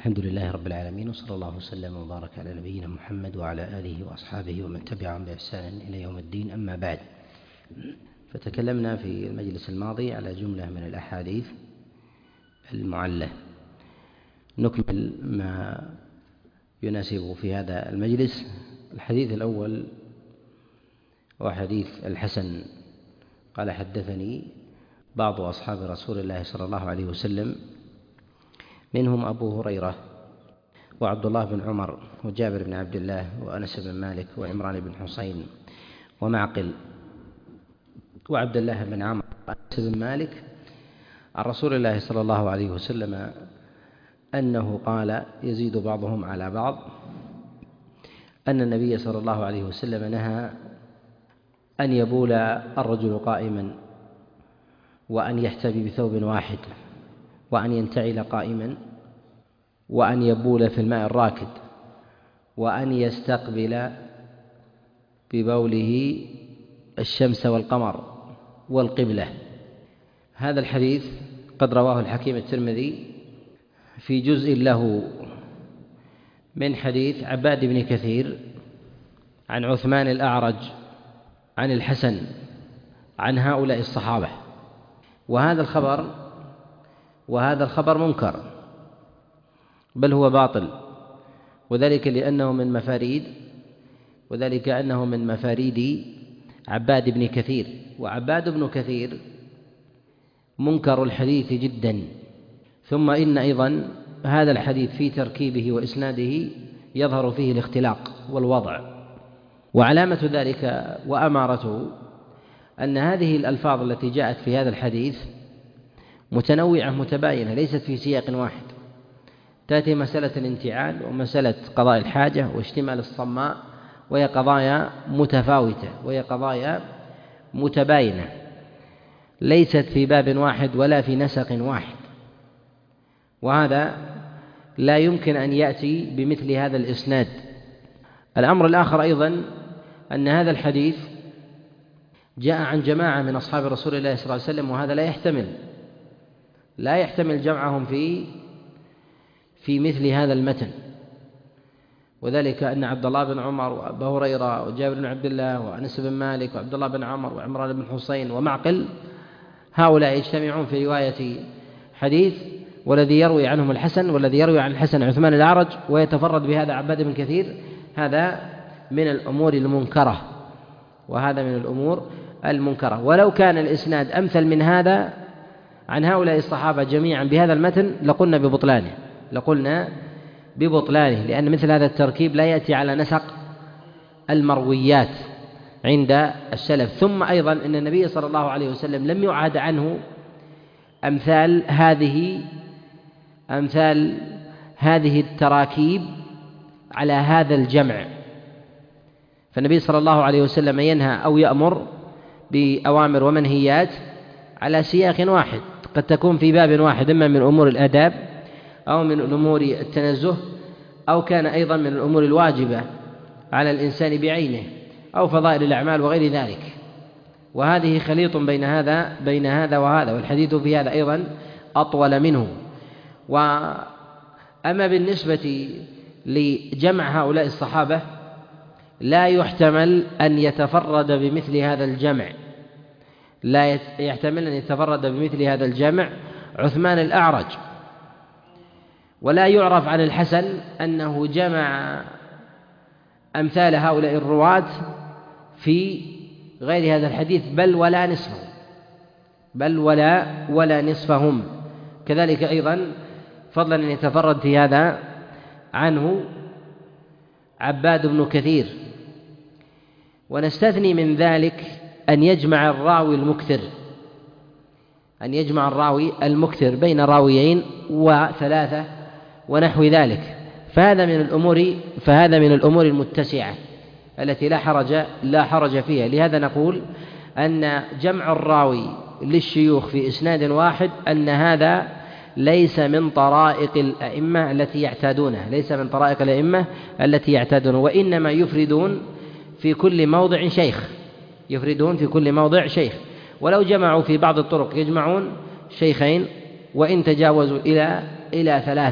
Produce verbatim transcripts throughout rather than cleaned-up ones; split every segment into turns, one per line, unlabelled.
الحمد لله رب العالمين، وصلى الله وسلم وبارك على نبينا محمد وعلى آله وأصحابه ومن تبعهم بإحسان إلى يوم الدين. أما بعد، فتكلمنا في المجلس الماضي على جملة من الأحاديث المعلة. نكمل ما يناسب في هذا المجلس. الحديث الأول وحديث الحسن قال: حدثني بعض أصحاب رسول الله صلى الله عليه وسلم، منهم أبو هريرة وعبد الله بن عمر وجابر بن عبد الله وأنس بن مالك وعمران بن حسين ومعقل وعبد الله بن عمرو وأنس بن مالك عن رسول الله صلى الله عليه وسلم أنه قال: يزيد بعضهم على بعض، أن النبي صلى الله عليه وسلم نهى أن يبول الرجل قائما، وأن يحتبي بثوب واحد، وأن ينتعل قائما، وأن يبول في الماء الراكد، وأن يستقبل ببوله الشمس والقمر والقبلة. هذا الحديث قد رواه الحكيم الترمذي في جزء له من حديث عباد بن كثير عن عثمان الأعرج عن الحسن عن هؤلاء الصحابة. وهذا الخبر وهذا الخبر منكر، بل هو باطل، وذلك لأنه من مفاريد وذلك أنه من مفاريد عباد بن كثير، وعباد بن كثير منكر الحديث جدا. ثم إن أيضا هذا الحديث في تركيبه وإسناده يظهر فيه الاختلاق والوضع، وعلامة ذلك وأمارته أن هذه الألفاظ التي جاءت في هذا الحديث متنوعة متباينة، ليست في سياق واحد. تأتي مسألة الانتعال ومسألة قضاء الحاجة واشتمال الصماء، وهي قضايا متفاوتة وهي قضايا متباينة، ليست في باب واحد ولا في نسق واحد، وهذا لا يمكن أن يأتي بمثل هذا الإسناد. الأمر الآخر أيضا أن هذا الحديث جاء عن جماعة من أصحاب رسول الله صلى الله عليه وسلم، وهذا لا يحتمل لا يحتمل جمعهم في في مثل هذا المتن، وذلك أن عبد الله بن عمر وأبا هريرة وجابر بن عبد الله وأنس بن مالك وعبد الله بن عمر وعمران بن حسين ومعقل، هؤلاء يجتمعون في رواية حديث، والذي يروي عنهم الحسن، والذي يروي عن الحسن عثمان الأعرج، ويتفرد بهذا عباد بن كثير. هذا من الأمور المنكرة، وهذا من الأمور المنكرة. ولو كان الإسناد أمثل من هذا عن هؤلاء الصحابة جميعا بهذا المتن لقلنا ببطلانه لقلنا ببطلانه لأن مثل هذا التركيب لا يأتي على نسق المرويات عند السلف. ثم أيضا أن النبي صلى الله عليه وسلم لم يعهد عنه أمثال هذه أمثال هذه التراكيب على هذا الجمع. فالنبي صلى الله عليه وسلم ينهى أو يأمر بأوامر ومنهيات على سياق واحد، قد تكون في باب واحد، إما من أمور الآداب أو من أمور التنزه، أو كان أيضا من الأمور الواجبة على الإنسان بعينه، أو فضائل الأعمال وغير ذلك. وهذه خليط بين هذا بين هذا وهذا، والحديث في هذا أيضا أطول منه. وأما بالنسبة لجمع هؤلاء الصحابة لا يحتمل أن يتفرد بمثل هذا الجمع لا يحتمل أن يتفرد بمثل هذا الجمع عثمان الأعرج، ولا يعرف عن الحسن أنه جمع أمثال هؤلاء الرواة في غير هذا الحديث، بل ولا نصفهم بل ولا ولا نصفهم كذلك أيضا فضلا أن يتفرد في هذا عنه عباد بن كثير. ونستثني من ذلك أن يجمع الراوي المكثر أن يجمع الراوي المكثر بين راويين وثلاثة ونحو ذلك، فهذا من الأمور فهذا من الأمور المتسعة التي لا حرج لا حرج فيها. لهذا نقول أن جمع الراوي للشيوخ في إسناد واحد أن هذا ليس من طرائق الأئمة التي يعتادونها ليس من طرائق الأئمة التي يعتادون وإنما يفردون في كل موضع شيخ يفردون في كل موضع شيخ ولو جمعوا في بعض الطرق يجمعون شيخين، وإن تجاوزوا إلى إلى ثلاثة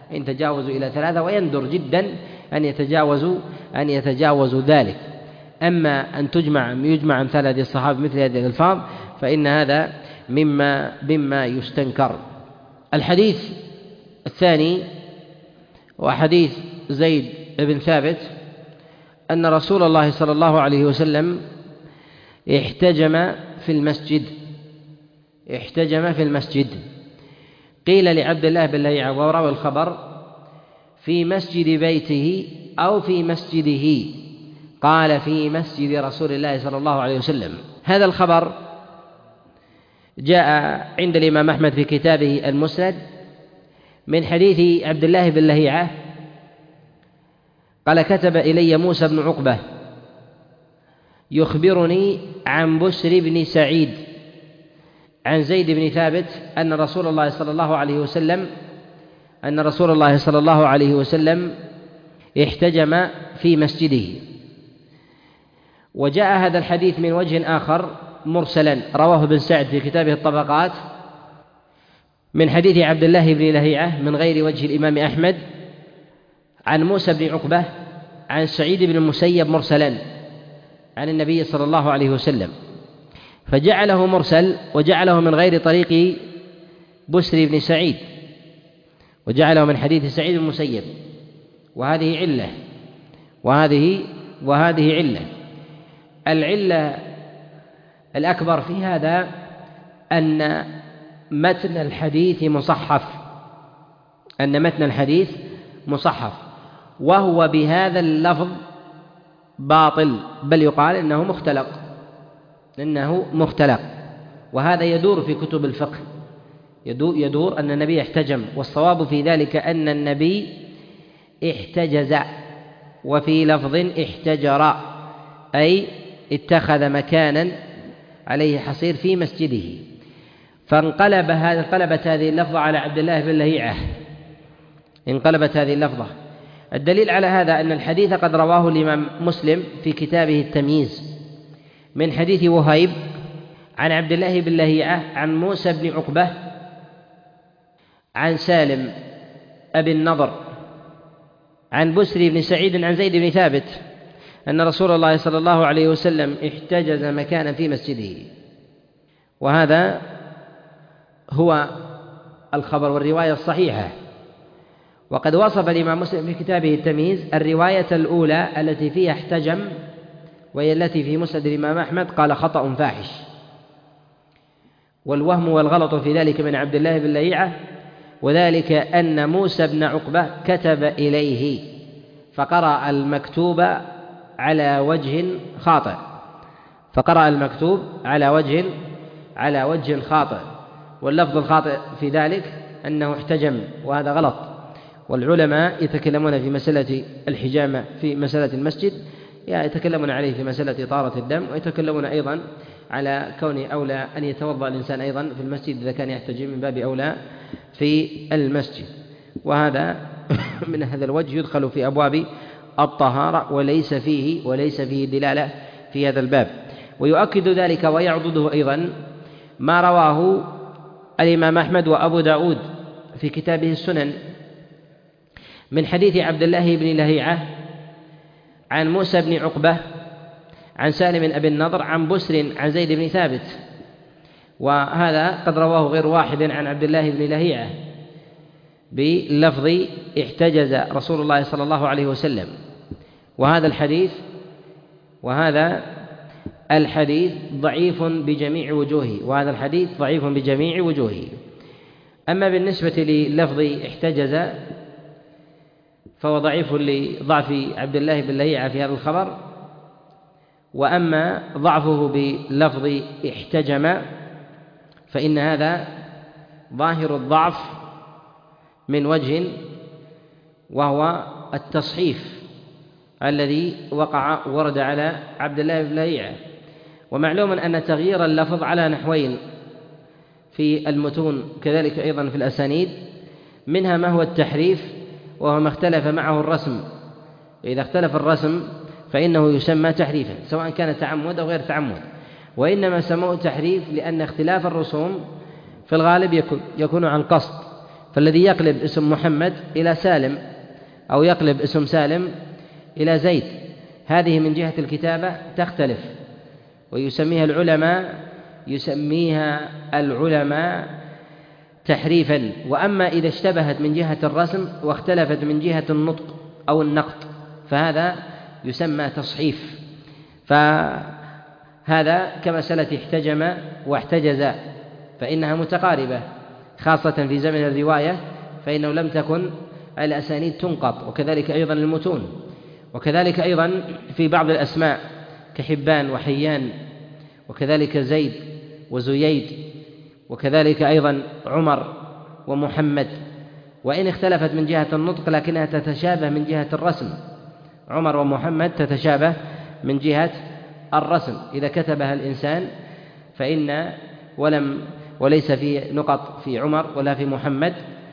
إن تجاوزوا إلى ثلاثة، ويندر جدا أن يتجاوزوا أن يتجاوزوا ذلك. أما أن تجمع يجمع أمثال هذه الصحابة مثل هذه الألفاظ فإن هذا مما مما يستنكر. الحديث الثاني وحديث زيد بن ثابت أن رسول الله صلى الله عليه وسلم احتجم في المسجد احتجم في المسجد قيل لعبد الله بن لهيعة وهو راوي الخبر: في مسجد بيته أو في مسجده؟ قال: في مسجد رسول الله صلى الله عليه وسلم. هذا الخبر جاء عند الإمام أحمد في كتابه المسند من حديث عبد الله بن لهيعة قال: كتب إلي موسى بن عقبة يخبرني عن بسر بن سعيد عن زيد بن ثابت أن رسول الله صلى الله عليه وسلم أن رسول الله صلى الله عليه وسلم احتجم في مسجده. وجاء هذا الحديث من وجه آخر مرسلا رواه ابن سعد في كتابه الطبقات من حديث عبد الله بن لهيعة من غير وجه الإمام أحمد عن موسى بن عقبة عن سعيد بن المسيب مرسلا عن النبي صلى الله عليه وسلم، فجعله مرسل وجعله من غير طريق بسر بن سعيد وجعله من حديث سعيد بن المسيب، وهذه علة وهذه وهذه علة. العلة الأكبر في هذا أن متن الحديث مصحف أن متن الحديث مصحف وهو بهذا اللفظ باطل، بل يقال إنه مختلق إنه مختلق وهذا يدور في كتب الفقه، يدور أن النبي احتجم، والصواب في ذلك أن النبي احتجز، وفي لفظ احتجر أي اتخذ مكانا عليه حصير في مسجده. فانقلب هذا انقلبت هذه اللفظة على عبد الله بن لهيعة انقلبت هذه اللفظة. الدليل على هذا أن الحديث قد رواه الإمام مسلم في كتابه التمييز من حديث وهيب عن عبد الله بن لهيعة عن موسى بن عقبة عن سالم أبي النضر عن بسر بن سعيد عن زيد بن ثابت أن رسول الله صلى الله عليه وسلم احتجز مكانا في مسجده. وهذا هو الخبر والرواية الصحيحة. وقد وصف الإمام مسلم في كتابه التمييز الرواية الأولى التي فيها احتجم، وهي التي في مسند الإمام أحمد، قال: خطأ فاحش. والوهم والغلط في ذلك من عبد الله بن لهيعة، وذلك أن موسى بن عقبة كتب إليه فقرأ المكتوب على وجه خاطئ فقرأ المكتوب على وجه على وجه خاطئ واللفظ الخاطئ في ذلك أنه احتجم، وهذا غلط. والعلماء يتكلمون في مسألة الحجامة في مسألة المسجد، يتكلمون عليه في مسألة طهارة الدم، ويتكلمون أيضا على كون أولى أن يتوضأ الإنسان أيضا في المسجد إذا كان يحتجم من باب أولى في المسجد. وهذا من هذا الوجه يدخل في أبواب الطهارة وليس فيه وليس فيه دلالة في هذا الباب. ويؤكد ذلك ويعضده أيضا ما رواه الإمام أحمد وأبو داود في كتابه السنن من حديث عبد الله بن لهيعة عن موسى بن عقبة عن سالم أبي النضر عن بسر عن زيد بن ثابت، وهذا قد رواه غير واحد عن عبد الله بن لهيعة بلفظ احتجز رسول الله صلى الله عليه وسلم. وهذا الحديث وهذا الحديث ضعيف بجميع وجوهه وهذا الحديث ضعيف بجميع وجوهه. أما بالنسبة للفظ احتجز فهو ضعيف لضعف عبد الله بن لهيعة في هذا الخبر، وأما ضعفه بلفظ احتجم فإن هذا ظاهر الضعف من وجه، وهو التصحيف الذي وقع ورد على عبد الله بن لهيعة. ومعلوم أن تغيير اللفظ على نحوين في المتون كذلك أيضا في الأسانيد، منها ما هو التحريف وهو ما اختلف معه الرسم، وإذا اختلف الرسم فإنه يسمى تحريفا سواء كان تعمد أو غير تعمد، وإنما سموه تحريف لأن اختلاف الرسوم في الغالب يكون, يكون عن قصد، فالذي يقلب اسم محمد إلى سالم أو يقلب اسم سالم إلى زيد، هذه من جهة الكتابة تختلف، ويسميها العلماء يسميها العلماء تحريفا. وأما إذا اشتبهت من جهة الرسم واختلفت من جهة النطق أو النقط فهذا يسمى تصحيف. فهذا كمسألة احتجم واحتجز، فإنها متقاربة خاصة في زمن الرواية، فإنه لم تكن الأسانيد تنقط، وكذلك أيضا المتون، وكذلك أيضا في بعض الأسماء كحبان وحيان، وكذلك زيد وزييد، وكذلك أيضا عمر ومحمد، وإن اختلفت من جهة النطق لكنها تتشابه من جهة الرسم. عمر ومحمد تتشابه من جهة الرسم، إذا كتبها الإنسان فإن ولم وليس في نقط في عمر ولا في محمد،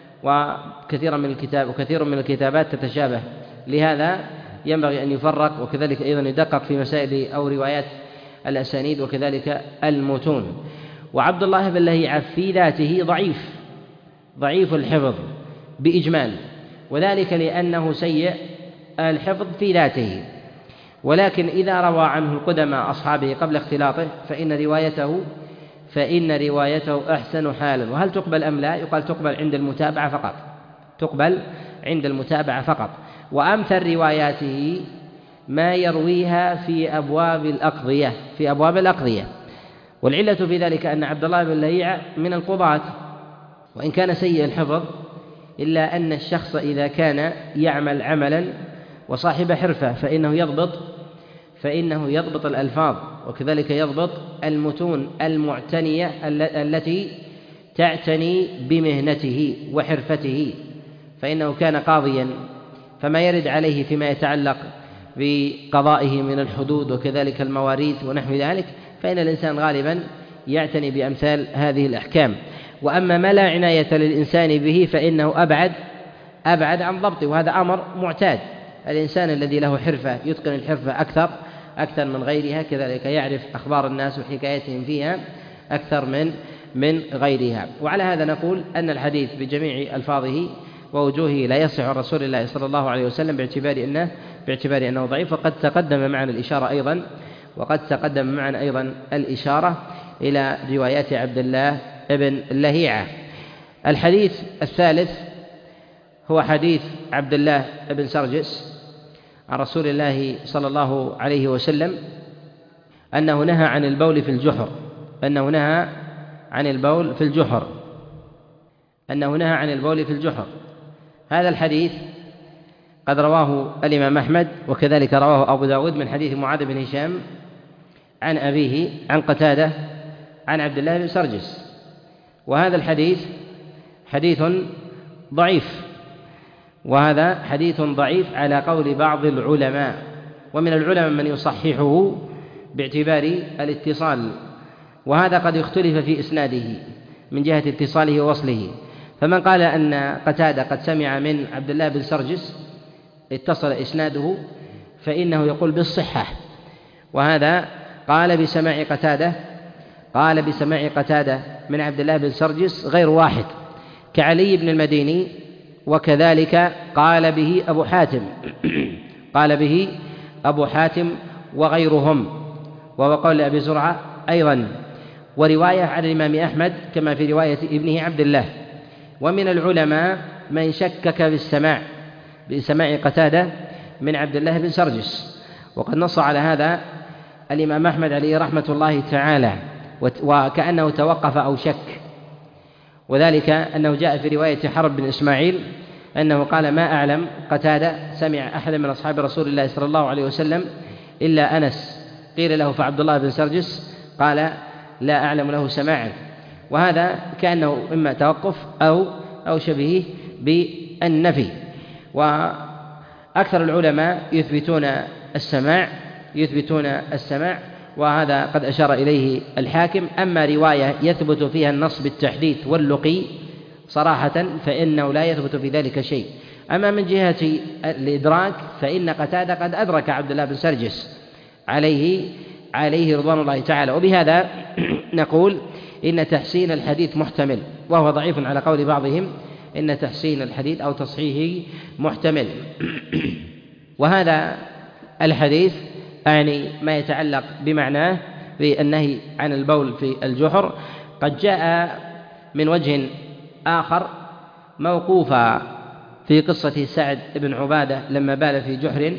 وكثيرا من الكتاب وكثير من الكتابات تتشابه، لهذا ينبغي أن يفرق، وكذلك أيضا يدقق في مسائل أو روايات الأسانيد وكذلك المتون. وعبد الله بن لهيعة في ذاته ضعيف ضعيف الحفظ بإجمال، وذلك لأنه سيء الحفظ في ذاته، ولكن إذا روى عنه القدماء أصحابه قبل اختلاطه فإن روايته فإن روايته أحسن حالا. وهل تقبل أم لا؟ يقال تقبل عند المتابعة فقط، تقبل عند المتابعة فقط. وأمثل رواياته ما يرويها في أبواب الأقضية في أبواب الأقضية والعلة في ذلك أن عبد الله بن لهيعة من القضاة، وإن كان سيء الحفظ إلا أن الشخص إذا كان يعمل عملا وصاحب حرفة فإنه يضبط فإنه يضبط الألفاظ، وكذلك يضبط المتون المعتنية التي تعتني بمهنته وحرفته، فإنه كان قاضيا، فما يرد عليه فيما يتعلق بقضائه من الحدود وكذلك المواريث ونحو ذلك فإن الإنسان غالبا يعتني بأمثال هذه الأحكام. وأما ما لا عناية للإنسان به فإنه أبعد أبعد عن ضبطه، وهذا أمر معتاد. الإنسان الذي له حرفة يتقن الحرفة أكثر أكثر من غيرها، كذلك يعرف أخبار الناس وحكايتهم فيها أكثر من من غيرها. وعلى هذا نقول أن الحديث بجميع ألفاظه ووجوهه لا يصح عن رسول الله صلى الله عليه وسلم باعتبار أنه باعتبار أنه ضعيف. وقد تقدم معنا الإشارة أيضا وقد تقدم معنا أيضا الإشارة إلى روايات عبد الله بن لهيعة. الحديث الثالث هو حديث عبد الله بن سرجس عن رسول الله صلى الله عليه وسلم أنه نهى عن البول في الجحر أنه نهى عن البول في الجحر أنه نهى عن البول في الجحر. هذا الحديث قد رواه الإمام أحمد وكذلك رواه أبو داود من حديث معاذ بن هشام عن أبيه عن قتادة عن عبد الله بن سرجس، وهذا الحديث حديث ضعيف، وهذا حديث ضعيف على قول بعض العلماء، ومن العلماء من يصححه باعتبار الاتصال، وهذا قد يختلف في إسناده من جهة اتصاله ووصله. فمن قال أن قتادة قد سمع من عبد الله بن سرجس اتصل إسناده فإنه يقول بالصحة، وهذا قال بسماع قتادة قال بسماع قتادة من عبد الله بن سرجس غير واحد كعلي بن المديني، وكذلك قال به أبو حاتم قال به أبو حاتم وغيرهم، وهو قول أبي زرعة أيضا، ورواية عن الإمام أحمد كما في رواية ابنه عبد الله. ومن العلماء من شكك بالسماع بسماع قتادة من عبد الله بن سرجس، وقد نص على هذا الإمام أحمد عليه رحمة الله تعالى، وكأنه توقف أو شك، وذلك أنه جاء في رواية حرب بن إسماعيل أنه قال ما أعلم قتادة سمع أحد من أصحاب رسول الله صلى الله عليه وسلم إلا أنس. قيل له فعبد الله بن سرجس قال لا أعلم له سماعا، وهذا كأنه إما توقف أو أو شبهه بالنفي. وأكثر العلماء يثبتون السماع يثبتون السماع وهذا قد أشار إليه الحاكم. أما رواية يثبت فيها النص بالتحديث واللقي صراحة فإنه لا يثبت في ذلك شيء. أما من جهة الإدراك فإن قتادة قد أدرك عبد الله بن سرجس عليه عليه رضوان الله تعالى، وبهذا نقول إن تحسين الحديث محتمل، وهو ضعيف على قول بعضهم إن تحسين الحديث أو تصحيحه محتمل. وهذا الحديث يعني ما يتعلق بمعناه في النهي عن البول في الجحر قد جاء من وجه آخر موقوفا في قصة سعد بن عبادة لما بال في جحر،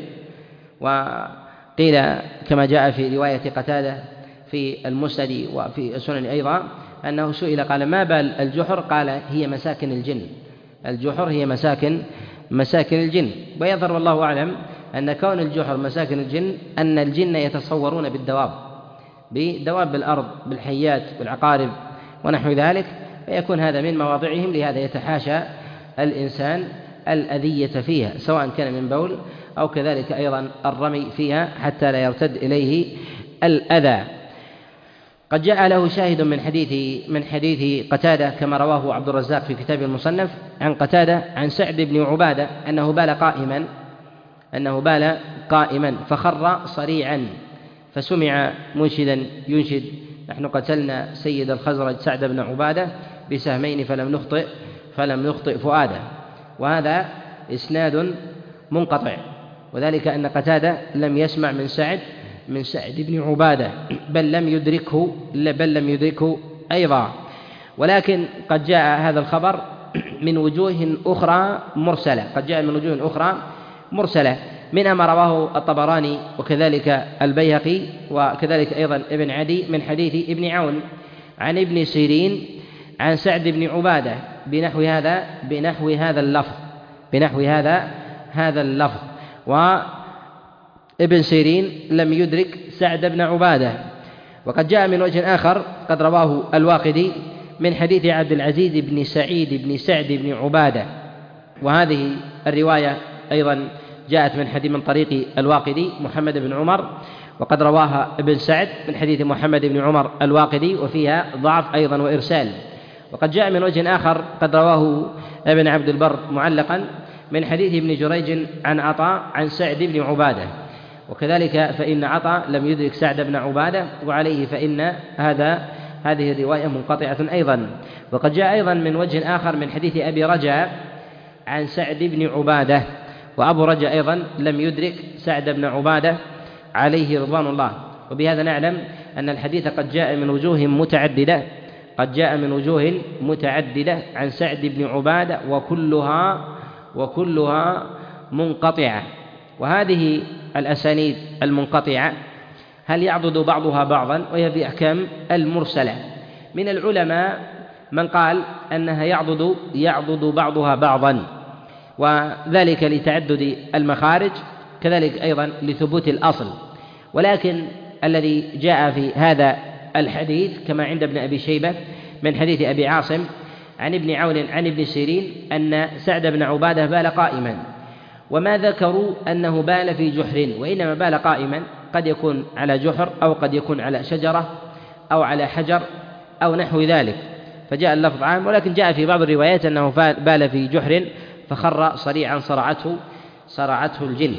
وقيل كما جاء في رواية قتادة في المسند وفي السنن أيضا أنه سئل قال ما بال الجحر؟ قال هي مساكن الجن، الجحر هي مساكن مساكن الجن. ويظهر والله أعلم أن كون الجحر مساكن الجن أن الجن يتصورون بالدواب بدواب الأرض بالحيات بالعقارب ونحو ذلك، فيكون هذا من مواضعهم، لهذا يتحاشى الإنسان الأذية فيها سواء كان من بول أو كذلك أيضا الرمي فيها حتى لا يرتد إليه الأذى. قد جاء له شاهد من حديث من حديث قتادة كما رواه عبد الرزاق في كتاب المصنف عن قتادة عن سعد بن عبادة أنه بال قائما أنه بال قائما فخر صريعا، فسمع منشدا ينشد نحن قتلنا سيد الخزرج سعد بن عبادة بسهمين فلم نخطئ فلم نخطئ فؤاده. وهذا إسناد منقطع، وذلك أن قتادة لم يسمع من سعد من سعد بن عبادة بل لم يدركه بل لم يدركه أيضا، ولكن قد جاء هذا الخبر من وجوه أخرى مرسلة قد جاء من وجوه أخرى مرسلة منها ما رواه الطبراني وكذلك البيهقي وكذلك أيضا ابن عدي من حديث ابن عون عن ابن سيرين عن سعد بن عبادة بنحو هذا بنحو هذا اللفظ بنحو هذا هذا اللفظ وابن سيرين لم يدرك سعد بن عبادة. وقد جاء من وجه آخر قد رواه الواقدي من حديث عبد العزيز بن سعيد بن سعد بن عبادة، وهذه الرواية أيضا جاءت من حديث من طريق الواقدي محمد بن عمر، وقد رواها ابن سعد من حديث محمد بن عمر الواقدي وفيها ضعف أيضا وإرسال. وقد جاء من وجه آخر قد رواه ابن عبد البر معلقا من حديث ابن جريج عن عطاء عن سعد بن عبادة، وكذلك فإن عطاء لم يدرك سعد بن عبادة وعليه فإن هذا هذه الرواية منقطعة أيضا. وقد جاء أيضا من وجه آخر من حديث أبي رجاء عن سعد بن عبادة، وأبو رجاء أيضا لم يدرك سعد بن عبادة عليه رضوان الله. وبهذا نعلم أن الحديث قد جاء من وجوه متعددة قد جاء من وجوه متعددة عن سعد بن عبادة وكلها وكلها منقطعة. وهذه الأسانيد المنقطعة هل يعضد بعضها بعضا؟ وهي بأحكام المرسلة. من العلماء من قال أنها يعضد يعضد بعضها بعضا، وذلك لتعدد المخارج كذلك أيضا لثبوت الأصل. ولكن الذي جاء في هذا الحديث كما عند ابن أبي شيبة من حديث أبي عاصم عن ابن عون عن ابن سيرين أن سعد بن عبادة بال قائما، وما ذكروا أنه بال في جحر، وإنما بال قائما، قد يكون على جحر أو قد يكون على شجرة أو على حجر أو نحو ذلك، فجاء اللفظ عام. ولكن جاء في بعض الروايات أنه بال في جحر فخر صريعا صرعته صرعته الجن.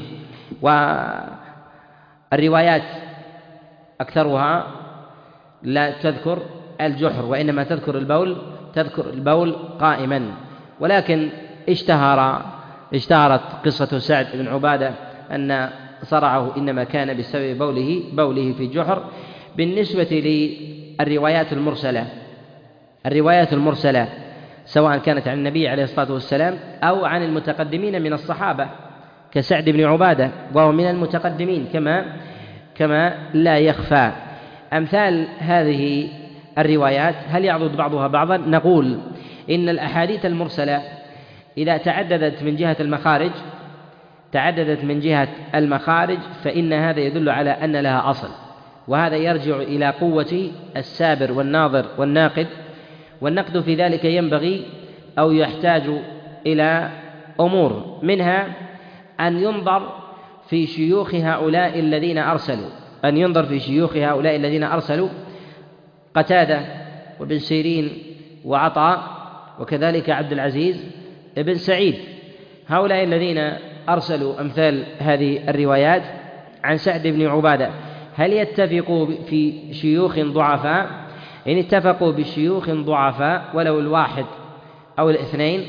والروايات أكثرها لا تذكر الجحر وإنما تذكر البول تذكر البول قائما. ولكن اشتهر اشتهرت قصة سعد بن عبادة أن صرعه إنما كان بسبب بوله بوله في جحر. بالنسبة للروايات المرسلة الروايات المرسلة سواء كانت عن النبي عليه الصلاة والسلام أو عن المتقدمين من الصحابة كسعد بن عبادة وهو من المتقدمين كما كما لا يخفى، أمثال هذه الروايات هل يعضد بعضها بعضا؟ نقول إن الأحاديث المرسلة إذا تعددت من جهة المخارج تعددت من جهة المخارج فإن هذا يدل على أن لها أصل، وهذا يرجع إلى قوة السابر والناظر والناقد، والنقد في ذلك ينبغي أو يحتاج إلى أمور، منها أن ينظر في شيوخ هؤلاء الذين أرسلوا أن ينظر في شيوخ هؤلاء الذين أرسلوا قتادة وابن سيرين وعطاء وكذلك عبد العزيز ابن سعيد، هؤلاء الذين أرسلوا أمثال هذه الروايات عن سعد بن عبادة هل يتفقوا في شيوخ ضعفاء؟ إن اتفقوا بشيوخ ضعفاء ولو الواحد أو الاثنين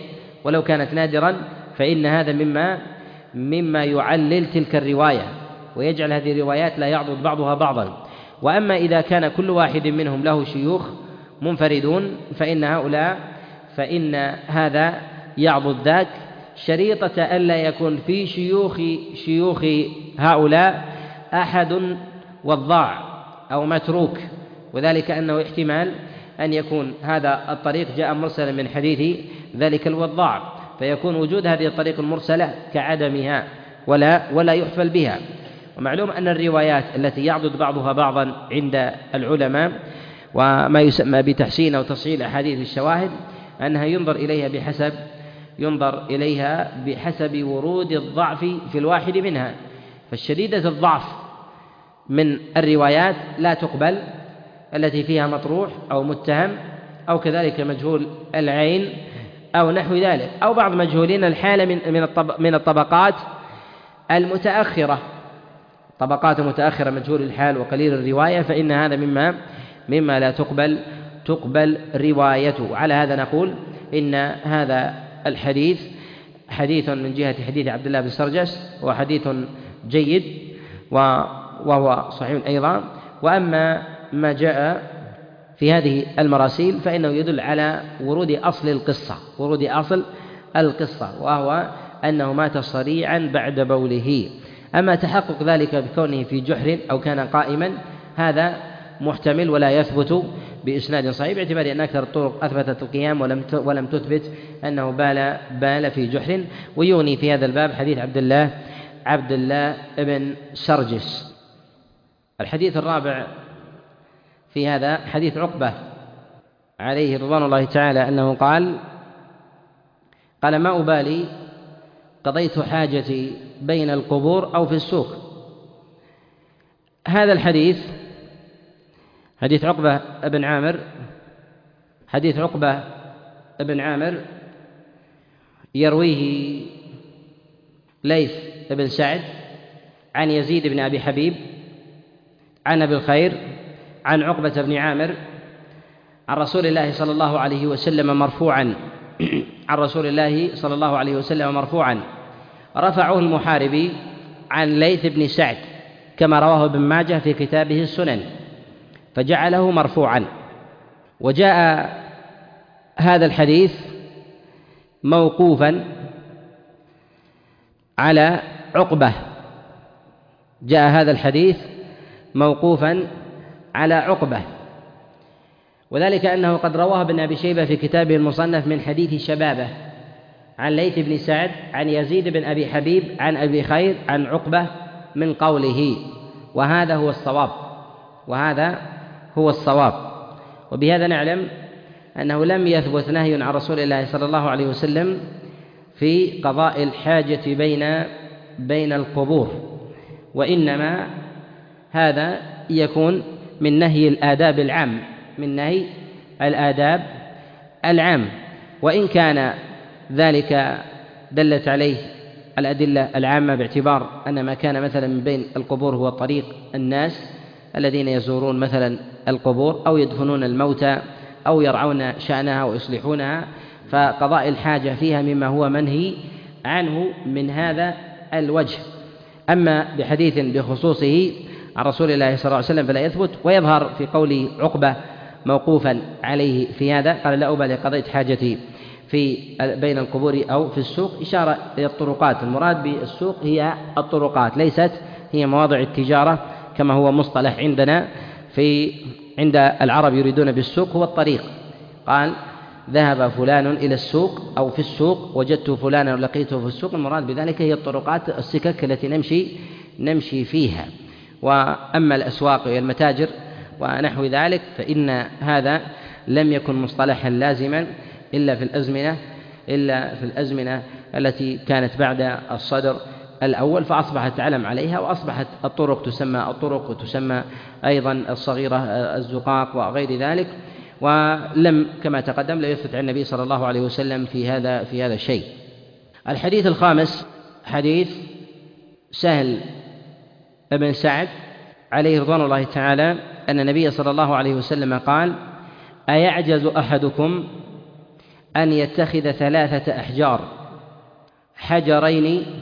ولو كانت نادرا فإن هذا مما مما يعلل تلك الرواية ويجعل هذه الروايات لا يعضد بعضها بعضا. وأما إذا كان كل واحد منهم له شيوخ منفردون فإن هؤلاء فإن هذا يعضد ذاك، شريطة ألا يكون في شيوخ شيوخ هؤلاء أحد وضاع أو متروك، وذلك أنه احتمال أن يكون هذا الطريق جاء مرسلا من حديث ذلك الوضاع، فيكون وجود هذه الطريق المرسلة كعدمها ولا ولا يحفل بها. ومعلوم أن الروايات التي يعضد بعضها بعضا عند العلماء وما يسمى بتحسين أو تصحيح أحاديث الشواهد أنها ينظر إليها بحسب ينظر إليها بحسب ورود الضعف في الواحد منها، فالشديدة الضعف من الروايات لا تقبل، التي فيها مطروح أو متهم أو كذلك مجهول العين أو نحو ذلك، أو بعض مجهولين الحالة من من الطبقات المتأخرة، طبقات متأخرة مجهول الحال وقليل الرواية، فإن هذا مما مما لا تقبل تقبل روايته. على هذا نقول إن هذا الحديث حديث من جهة حديث عبد الله بن سرجس وحديث جيد وهو صحيح أيضا. وأما ما جاء في هذه المراسيل فإنه يدل على ورود أصل القصة ورود أصل القصة وهو أنه مات صريعا بعد بوله. أما تحقق ذلك بكونه في جحر أو كان قائما هذا محتمل ولا يثبت بإسناد صحيح، باعتبار أن أكثر الطرق أثبتت القيام ولم ولم تثبت أنه بال بال في جحر. ويغني في هذا الباب حديث عبد الله عبد الله بن سرجس. الحديث الرابع في هذا حديث عقبة عليه رضوان الله تعالى أنه قال قال ما أبالي قضيت حاجتي بين القبور أو في السوق. هذا الحديث حديث عقبة بن عامر حديث عقبة بن عامر يرويه ليث بن سعد عن يزيد بن أبي حبيب عن أبي الخير عن عقبة بن عامر عن رسول الله صلى الله عليه وسلم مرفوعا عن رسول الله صلى الله عليه وسلم مرفوعا رفعه المحاربي عن ليث بن سعد كما رواه ابن ماجه في كتابه السنن فجعله مرفوعا. وجاء هذا الحديث موقوفا على عقبة جاء هذا الحديث موقوفا على عقبة، وذلك أنه قد رواه ابن أبي شيبة في كتابه المصنف من حديث شبابه عن ليث بن سعد عن يزيد بن أبي حبيب عن أبي خير عن عقبة من قوله، وهذا هو الصواب وهذا هو الصواب. وبهذا نعلم أنه لم يثبت نهي عن رسول الله صلى الله عليه وسلم في قضاء الحاجة بين بين القبور، وإنما هذا يكون من نهي الآداب العام من نهي الآداب العام وإن كان ذلك دلت عليه الأدلة العامة باعتبار أن ما كان مثلا من بين القبور هو طريق الناس الذين يزورون مثلا القبور أو يدفنون الموتى أو يرعون شأنها ويصلحونها، فقضاء الحاجة فيها مما هو منهي عنه من هذا الوجه. أما بحديث بخصوصه عن رسول الله صلى الله عليه وسلم فلا يثبت. ويظهر في قول عقبة موقوفا عليه في هذا قال لا أبالي قضيت حاجتي في بين القبور أو في السوق، إشارة إلى الطرقات. المراد بالسوق هي الطرقات ليست هي مواضع التجارة كما هو مصطلح عندنا في عند العرب يريدون بالسوق هو الطريق. قال ذهب فلان إلى السوق أو في السوق وجدت فلانا ولقيته في السوق، المراد بذلك هي الطرقات السكك التي نمشي نمشي فيها. وأما الأسواق والمتاجر ونحو ذلك فإن هذا لم يكن مصطلحا لازما إلا في الأزمنة إلا في الأزمنة التي كانت بعد الصدر الأول، فأصبحت تعلم عليها وأصبحت الطرق تسمى الطرق وتسمى أيضا الصغيرة الزقاق وغير ذلك. ولم كما تقدم لا يثبت عن النبي صلى الله عليه وسلم في هذا في هذا الشيء. الحديث الخامس حديث سهل بن سعد عليه رضوان الله تعالى أن النبي صلى الله عليه وسلم قال أيعجز أحدكم أن يتخذ ثلاثة أحجار، حجرين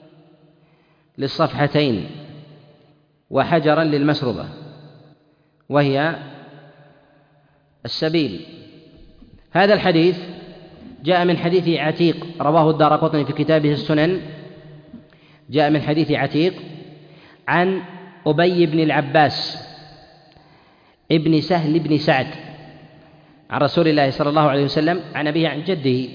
للصفحتين وحجرا للمسربة، وهي السبيل. هذا الحديث جاء من حديث عتيق رواه الدارقطني في كتابه السنن، جاء من حديث عتيق عن أبي بن العباس ابن سهل بن سعد عن رسول الله صلى الله عليه وسلم عن أبيه عن جده.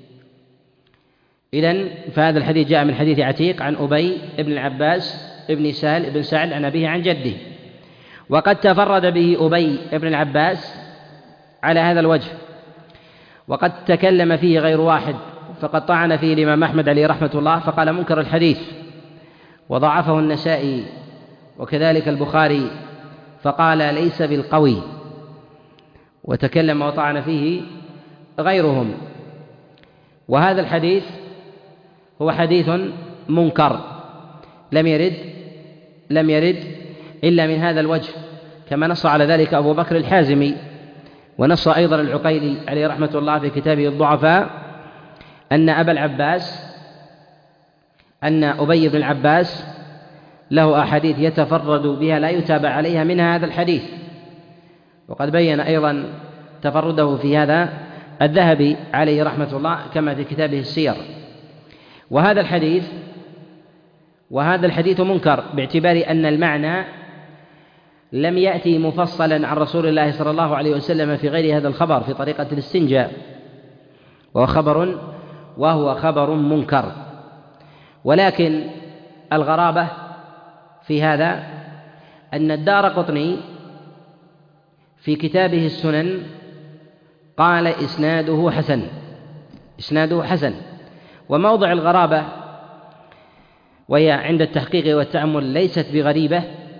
إذن فهذا الحديث جاء من حديث عتيق عن أبي بن العباس ابن سهل بن سعد عن أبيه عن جده، وقد تفرد به أبي بن العباس على هذا الوجه، وقد تكلم فيه غير واحد، فقد طعن فيه الإمام أحمد عليه رحمة الله فقال منكر الحديث، وضعفه النسائي وكذلك البخاري فقال ليس بالقوي، وتكلم وطعن فيه غيرهم. وهذا الحديث هو حديث منكر لم يرد لم يرد إلا من هذا الوجه، كما نص على ذلك أبو بكر الحازمي، ونص أيضا العقيلي عليه رحمة الله في كتابه الضعفاء أن أبا العباس أن أبي بن العباس له أحاديث يتفرد بها لا يتابع عليها منها هذا الحديث، وقد بين أيضا تفرده في هذا الذهبي عليه رحمة الله كما في كتابه السير. وهذا الحديث وهذا الحديث منكر باعتبار أن المعنى لم يأتي مفصلا عن رسول الله صلى الله عليه وسلم في غير هذا الخبر في طريقة الاستنجاء، وهو خبر وهو خبر منكر. ولكن الغرابة في هذا أن الدارقطني في كتابه السنن قال إسناده حسن إسناده حسن وموضع الغرابة وهي عند التحقيق والتأمل ليست بغريبة،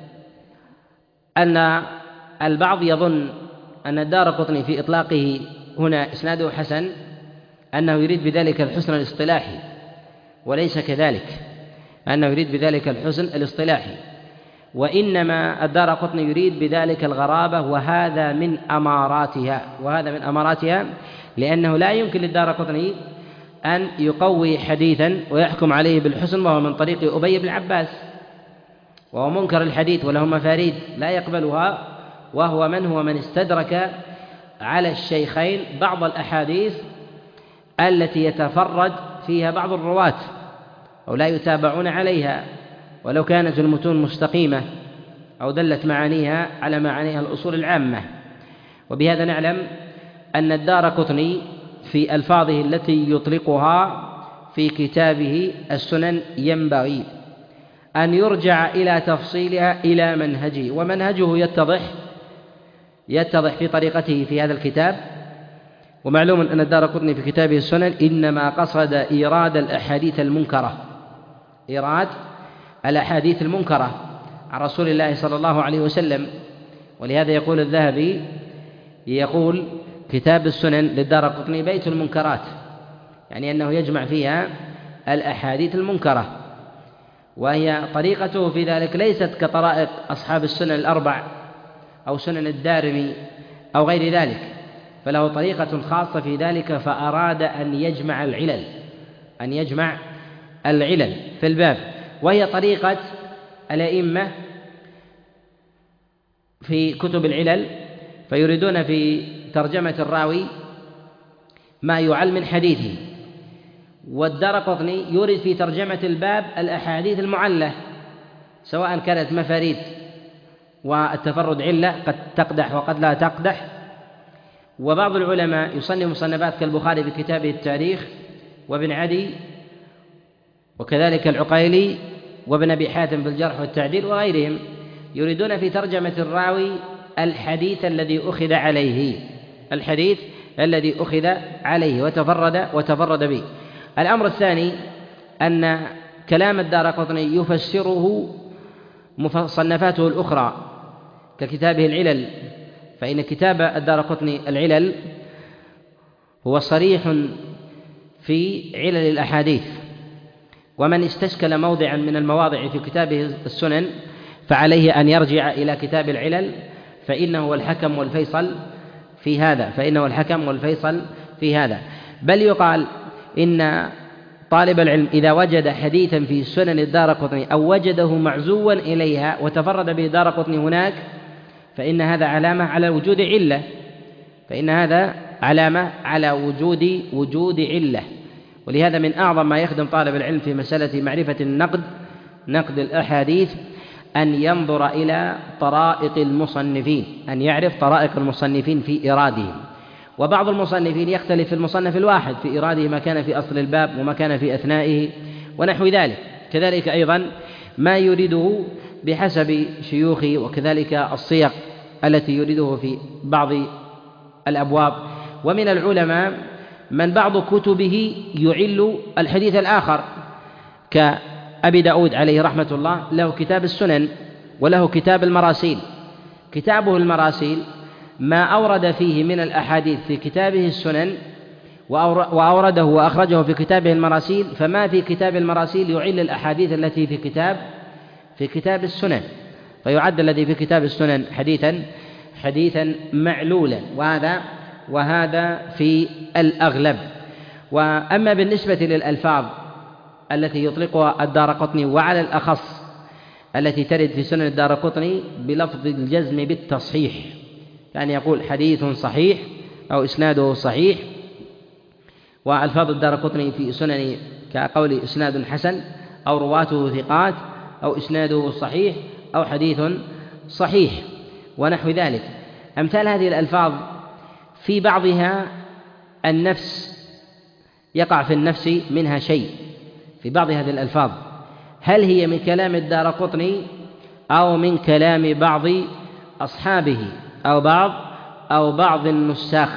أن البعض يظن أن الدارقطني في إطلاقه هنا إسناده حسن أنه يريد بذلك الحسن الاصطلاحي، وليس كذلك، أنه يريد بذلك الحسن الاصطلاحي، وإنما الدارقطني يريد بذلك الغرابة، وهذا من أماراتها وهذا من أماراتها لأنه لا يمكن للدارقطني أن يقوي حديثا ويحكم عليه بالحسن وهو من طريق أبي بن عباس، وهو منكر الحديث وله مفاريد لا يقبلها، وهو من هو من استدرك على الشيخين بعض الأحاديث التي يتفرد فيها بعض الرواة أو لا يتابعون عليها ولو كانت المتون مستقيمة أو دلت معانيها على معانيها الأصول العامة. وبهذا نعلم أن الدارقطني في ألفاظه التي يطلقها في كتابه السنن ينبغي أن يرجع إلى تفصيلها إلى منهجه، ومنهجه يتضح يتضح في طريقته في هذا الكتاب. ومعلوم أن الدارقطني في كتابه السنن إنما قصد إيراد الأحاديث المنكرة إيراد الأحاديث المنكرة عن رسول الله صلى الله عليه وسلم، ولهذا يقول الذهبي يقول كتاب السنن للدارقطني بيت المنكرات، يعني أنه يجمع فيها الأحاديث المنكرة، وهي طريقته في ذلك ليست كطرائق أصحاب السنن الأربع أو سنن الدارمي أو غير ذلك، فله طريقة خاصة في ذلك، فأراد أن يجمع العلل أن يجمع العلل في الباب، وهي طريقة الأئمة في كتب العلل، فيريدون في ترجمة الراوي ما يعل من حديثه، والدارقطني يريد في ترجمة الباب الأحاديث المعلة سواء كانت مفاريد والتفرد علة قد تقدح وقد لا تقدح. وبعض العلماء يصنف مصنفات كالبخاري في كتابه التاريخ وابن عدي وكذلك العقيلي وابن أبي حاتم في الجرح والتعديل وغيرهم، يريدون في ترجمة الراوي الحديث الذي أخذ عليه الحديث الذي أخذ عليه وتفرد وتفرد به. الأمر الثاني أن كلام الدارقطني يفسره مصنفاته الأخرى ككتابه العلل، فإن كتاب الدارقطني العلل هو صريح في علل الأحاديث، ومن استشكل موضعا من المواضع في كتابه السنن فعليه أن يرجع إلى كتاب العلل، فإنه الحكم والفيصل في هذا فإنه الحكم والفيصل في هذا. بل يقال إن طالب العلم إذا وجد حديثا في سنن الدارقطني أو وجده معزوا إليها وتفرد به الدارقطني هناك فإن هذا علامة على وجود علة فإن هذا علامة على وجود وجود علة ولهذا من أعظم ما يخدم طالب العلم في مسألة معرفة النقد نقد الأحاديث أن ينظر إلى طرائق المصنفين أن يعرف طرائق المصنفين في إيرادهم. وبعض المصنفين يختلف في المصنف الواحد في إيراده ما كان في أصل الباب وما كان في أثنائه ونحو ذلك. كذلك أيضا ما يريده بحسب شيوخه وكذلك الصيغ التي يريده في بعض الأبواب. ومن العلماء من بعض كتبه يعل الحديث الآخر كأبي داود عليه رحمة الله له كتاب السنن وله كتاب المراسيل. كتابه المراسيل ما أورد فيه من الأحاديث في كتابه السنن وأورده وأخرجه في كتابه المراسيل فما في كتاب المراسيل يعل الأحاديث التي في كتاب في كتاب السنن فيعد الذي في كتاب السنن حديثا حديثا معلولا وهذا وهذا في الأغلب. وأما بالنسبة للألفاظ التي يطلقها الدارقطني وعلى الأخص التي ترد في سنن الدارقطني بلفظ الجزم بالتصحيح يعني يقول حديث صحيح أو إسناده صحيح وألفاظ الدارقطني في سنن كقول إسناد حسن أو رواته ثقات أو إسناده صحيح أو حديث صحيح ونحو ذلك. أمثال هذه الألفاظ في بعضها النفس يقع في النفس منها شيء في بعض هذه الألفاظ هل هي من كلام الدارقطني أو من كلام بعض أصحابه أو بعض أو بعض النساخ.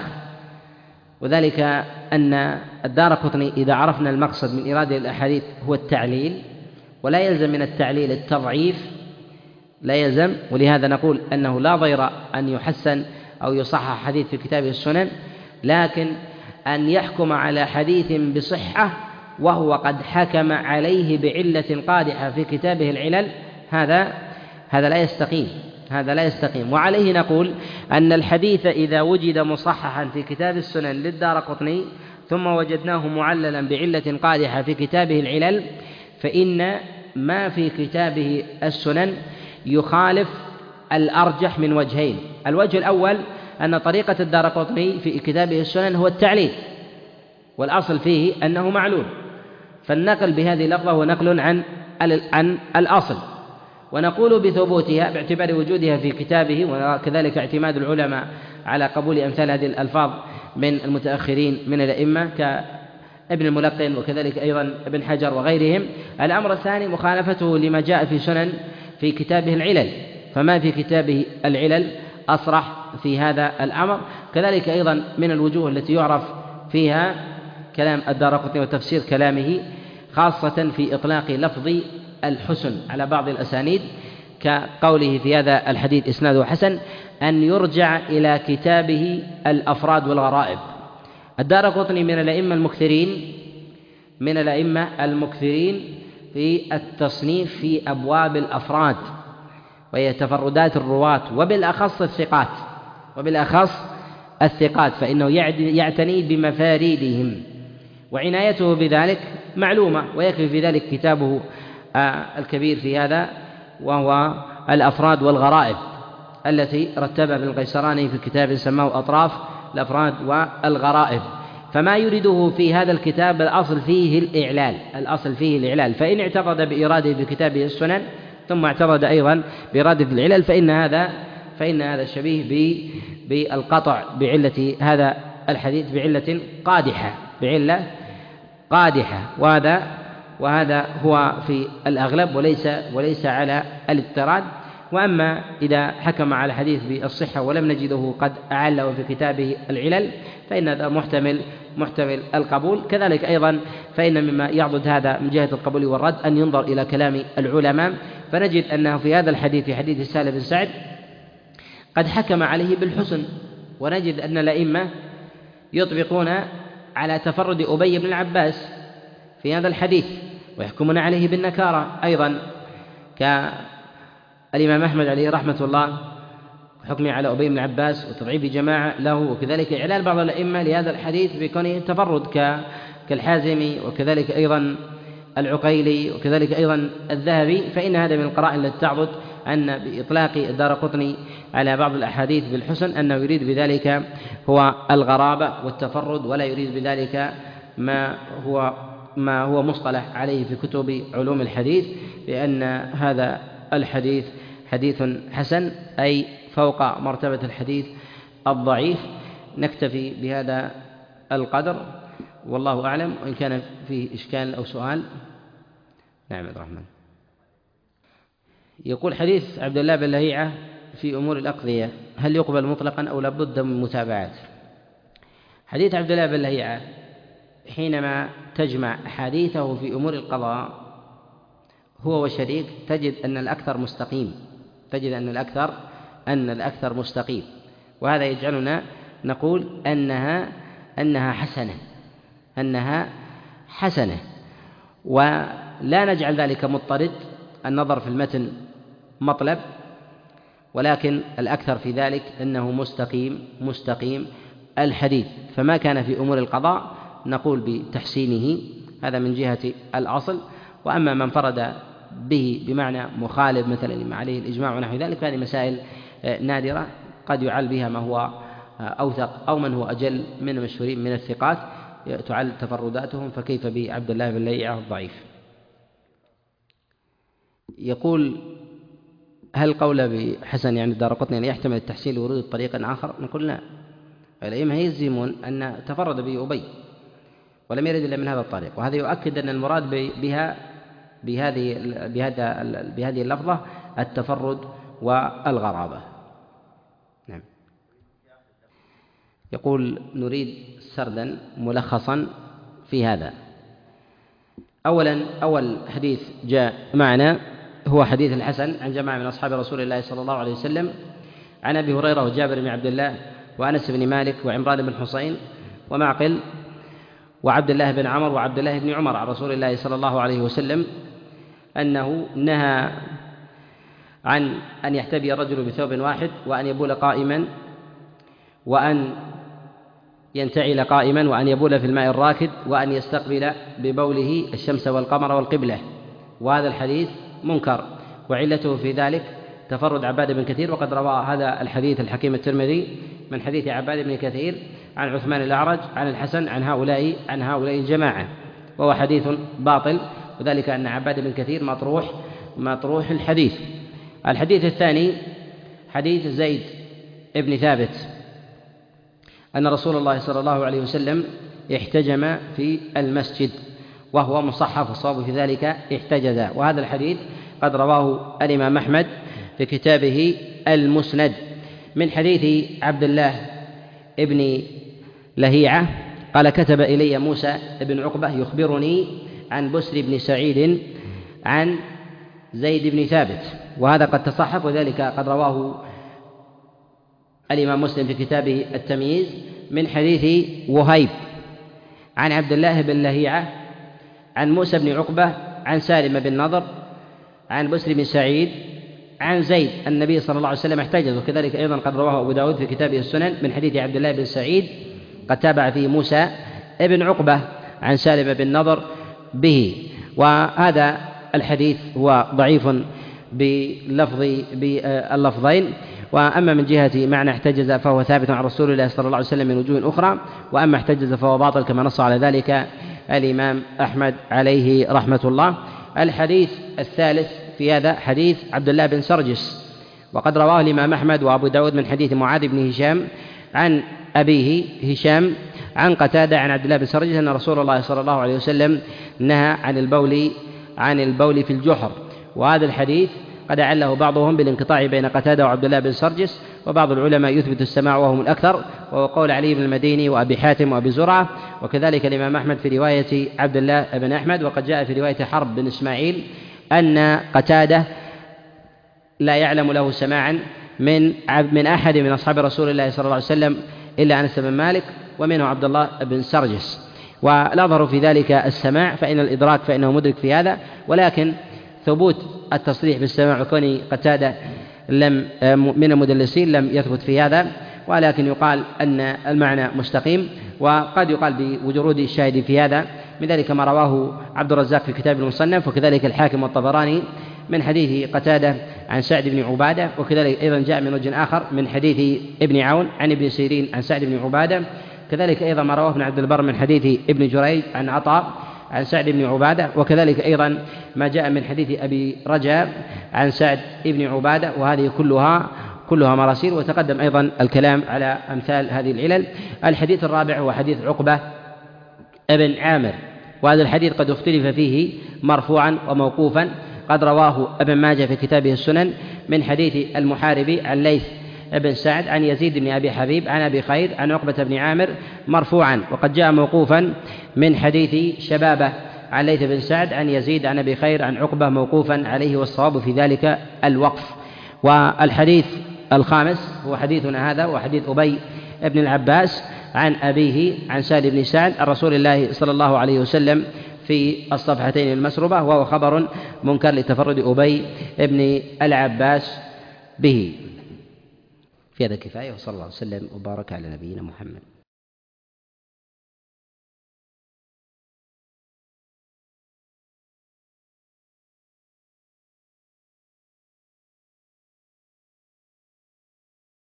وذلك أن الدارقطني إذا عرفنا المقصد من إيراد الأحاديث هو التعليل ولا يلزم من التعليل التضعيف لا يلزم ولهذا نقول أنه لا ضير أن يحسن أو يصحح حديث في كتابه السنن لكن أن يحكم على حديث بصحة وهو قد حكم عليه بعلة قادحة في كتابه العلل هذا هذا لا يستقيم هذا لا يستقيم. وعليه نقول أن الحديث إذا وجد مصححا في كتاب السنن للدارقطني ثم وجدناه معللا بعلة قادحة في كتابه العلل فإن ما في كتابه السنن يخالف الأرجح من وجهين. الوجه الأول أن طريقة الدارقطني في كتابه السنن هو التعليل والأصل فيه أنه معلول فالنقل بهذه اللفظة هو نقل عن عن الأصل ونقول بثبوتها باعتبار وجودها في كتابه وكذلك اعتماد العلماء على قبول أمثال هذه الألفاظ من المتأخرين من الأئمة كابن الملقن وكذلك أيضا ابن حجر وغيرهم. الأمر الثاني مخالفته لما جاء في سنن في كتابه العلل فما في كتابه العلل أصرح في هذا الأمر. كذلك أيضا من الوجوه التي يعرف فيها كلام الدارقطني وتفسير كلامه خاصة في إطلاق لفظ الحسن على بعض الأسانيد كقوله في هذا الحديث إسناده حسن أن يرجع إلى كتابه الأفراد والغرائب. الدارقطني من الأئمة المكثرين من الأئمة المكثرين في التصنيف في أبواب الأفراد وهي تفردات الرواة وبالأخص الثقات وبالأخص الثقات فإنه يعتني بمفاريدهم وعنايته بذلك معلومة ويكفي في ذلك كتابه الكبير في هذا وهو الأفراد والغرائب التي رتبها ابن القيسراني في كتاب سماه أطراف الأفراد والغرائب. فما يريده في هذا الكتاب الأصل فيه الإعلال الأصل فيه الإعلال فإن اعتقد بإراده في كتابه السنن ثم اعتقد أيضا بإرادة العلل فإن هذا فإن هذا شبيه بالقطع بعلة هذا الحديث بعلة قادحة بعلة قادحة وهذا وهذا هو في الأغلب وليس وليس على الاضطراد. وأما إذا حكم على الحديث بالصحة ولم نجده قد أعله في كتابه العلل فإن هذا محتمل محتمل القبول. كذلك أيضا فإن مما يعضد هذا من جهة القبول والرد أن ينظر إلى كلام العلماء فنجد أنه في هذا الحديث في حديث سالم بن سعد قد حكم عليه بالحسن ونجد أن الأئمة يطبقون على تفرد أبي بن العباس في هذا الحديث ويحكمون عليه بالنكارة أيضا كالإمام أحمد عليه رحمة الله حكمه على أبي بن العباس وتضعيف جماعة له، وكذلك إعلان بعض الأئمة لهذا الحديث بكونه تفرد كالحازمي وكذلك أيضا العقيلي وكذلك أيضا الذهبي، فإن هذا من القرائن التي تعضد أن بإطلاق الدارقطني على بعض الأحاديث بالحسن أنه يريد بذلك هو الغرابة والتفرد، ولا يريد بذلك ما هو ما هو مصطلح عليه في كتب علوم الحديث بأن هذا الحديث حديث حسن، أي فوق مرتبة الحديث الضعيف. نكتفي بهذا القدر والله أعلم، وإن كان فيه إشكال أو سؤال. نعم عبد الرحمن. يقول حديث عبد الله بن لهيعة في أمور الأقضية هل يقبل مطلقا أو لابد من متابعات؟ حديث عبد الله بن لهيعة حينما تجمع حديثه في أمور القضاء هو وشريك تجد أن الأكثر مستقيم، تجد أن الأكثر أن الأكثر مستقيم، وهذا يجعلنا نقول أنها أنها حسنة أنها حسنة ولا نجعل ذلك مضطرد، النظر في المتن مطلب، ولكن الأكثر في ذلك أنه مستقيم مستقيم الحديث. فما كان في أمور القضاء نقول بتحسينه، هذا من جهة الأصل. وأما من فرد به بمعنى مخالف مثلا لما عليه الإجماع ونحو ذلك فهذه مسائل نادرة قد يعل بها ما هو أوثق أو من هو أجل من المشهورين من الثقات تعل تفرداتهم، فكيف بعبد الله بن لهيعة الضعيف؟ يقول هل قول بحسن يعني الدارقطني أن يحتمل التحسين لورود طريق آخر؟ نقول لا، الأئمة يلزمون أن تفرد به أبي ولم يرد إلا من هذا الطريق، وهذا يؤكد أن المراد بها بهذه بهذا بهذه اللفظة التفرد والغرابة. نعم. يقول نريد سردا ملخصا في هذا. أولا أول حديث جاء معنا هو حديث الحسن عن جماعة من أصحاب رسول الله صلى الله عليه وسلم عن أبي هريرة وجابر بن عبد الله وأنس بن مالك وعمران بن حسين ومعقل وعبد الله بن عمر وعبد الله بن عمر عن رسول الله صلى الله عليه وسلم أنه نهى عن أن يحتبي الرجل بثوب واحد وأن يبول قائما وأن ينتعل قائما وأن يبول في الماء الراكد وأن يستقبل ببوله الشمس والقمر والقبلة. وهذا الحديث منكر، وعلته في ذلك تفرد عباد بن كثير، وقد روى هذا الحديث الحكيم الترمذي من حديث عباد بن كثير عن عثمان الأعرج عن الحسن عن هؤلاء عن هؤلاء الجماعة، وهو حديث باطل، وذلك أن عباد بن كثير مطروح مطروح الحديث. الحديث الثاني حديث زيد بن ثابت أن رسول الله صلى الله عليه وسلم احتجم في المسجد وهو مصحف، الصواب في ذلك احتجز، وهذا الحديث قد رواه الإمام أحمد في كتابه المسند من حديث عبد الله ابن لهيعة قال كتب إلي موسى بن عقبة يخبرني عن بسر بن سعيد عن زيد بن ثابت، وهذا قد تصحف، وذلك قد رواه الإمام مسلم في كتابه التمييز من حديث وهيب عن عبد الله بن لهيعة عن موسى بن عقبة عن سالم بن نضر عن بسر بن سعيد عن زيد النبي صلى الله عليه وسلم احتجز، وكذلك أيضا قد رواه أبو داود في كتابه السنن من حديث عبد الله بن سعيد قد تابع فيه موسى بن عقبة عن سالم بن نضر به. وهذا الحديث هو ضعيف بلفظ باللفظين، وأما من جهة معنى احتجز فهو ثابت عن رسول الله صلى الله عليه وسلم من وجوه أخرى، وأما احتجز فهو باطل كما نص على ذلك الإمام أحمد عليه رحمة الله. الحديث الثالث في هذا حديث عبد الله بن سرجس، وقد رواه الإمام أحمد وأبو داود من حديث معاذ بن هشام عن أبيه هشام عن قتادة عن عبد الله بن سرجس أن رسول الله صلى الله عليه وسلم نهى عن البول عن البول في الجحر. وهذا الحديث قد أعله بعضهم بالانقطاع بين قتادة وعبد الله بن سرجس، وبعض العلماء يثبت السماع وهم الأكثر، وهو قول علي بن المديني وأبي حاتم وأبي زرعة، وكذلك الإمام أحمد في رواية عبد الله بن أحمد. وقد جاء في رواية حرب بن إسماعيل أن قتادة لا يعلم له سماعا من من أحد من أصحاب رسول الله صلى الله عليه وسلم إلا أنس بن مالك ومنه عبد الله بن سرجس، والأظهر في ذلك السماع، فإن الإدراك فإنه مدرك في هذا، ولكن ثبوت التصريح بالسماع وكون قتادة لم من المدلسين لم يثبت في هذا، ولكن يقال أن المعنى مستقيم، وقد يقال بوجود الشاهد في هذا، من ذلك ما رواه عبد الرزاق في كتاب المصنف، وكذلك الحاكم والطبراني من حديث قتادة عن سعد بن عبادة، وكذلك أيضا جاء من وجه آخر من حديث ابن عون عن ابن سيرين عن سعد بن عبادة، كذلك أيضا ما رواه ابن عبد البر من حديث ابن جريج عن عطاء عن سعد بن عبادة، وكذلك أيضا ما جاء من حديث أبي رجاء عن سعد بن عبادة، وهذه كلها كلها مراسيل. وتقدم أيضا الكلام على أمثال هذه العلل. الحديث الرابع هو حديث عقبة ابن عامر، وهذا الحديث قد اختلف فيه مرفوعا وموقوفا. قد رواه ابن ماجه في كتابه السنن من حديث المحاربي عن ليث بن سعد عن يزيد بن أبي حبيب عن أبي خير عن عقبة بن عامر مرفوعا، وقد جاء موقوفا من حديث شبابة عن ليث بن سعد عن يزيد عن أبي خير عن عقبة موقوفا عليه، والصواب في ذلك الوقف. والحديث الخامس هو حديثنا هذا، وحديث أبي بن العباس عن أبيه عن سهل بن سعد عن رسول الله صلى الله عليه وسلم في الصفحتين المسروبة، وهو خبر منكر لتفرد أبي بن العباس به. في هذا كفاية، وصلى الله وسلم وبارك على نبينا محمد.